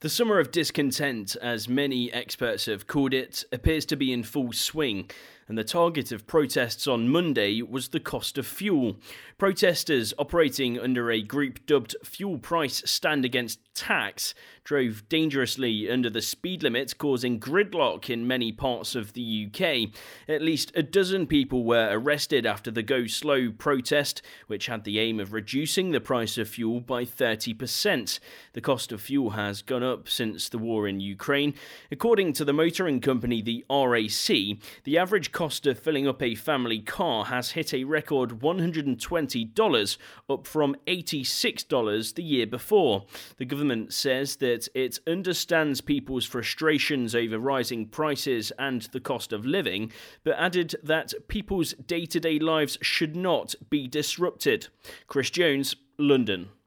The summer of discontent, as many experts have called it, appears to be in full swing, and the target of protests on Monday was the cost of fuel. Protesters operating under a group dubbed Fuel Price Stand Against Tax drove dangerously under the speed limit, causing gridlock in many parts of the UK. At least a dozen people were arrested after the Go Slow protest, which had the aim of reducing the price of fuel by 30%. The cost of fuel has gone up since the war in Ukraine. According to the motoring company, the RAC, the average cost of filling up a family car has hit a record $120, up from $86 the year before. The government says that it understands people's frustrations over rising prices and the cost of living, but added that people's day-to-day lives should not be disrupted. Chris Jones, London.